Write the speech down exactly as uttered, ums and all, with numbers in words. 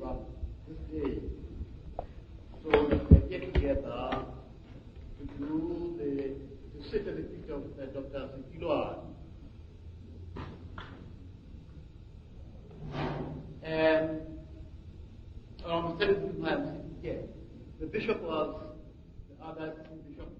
uh, this day. So we get together to do the to sit at the feet of uh, Doctor Sikiloa. And um, instead of him sitting here, the bishop was the other bishop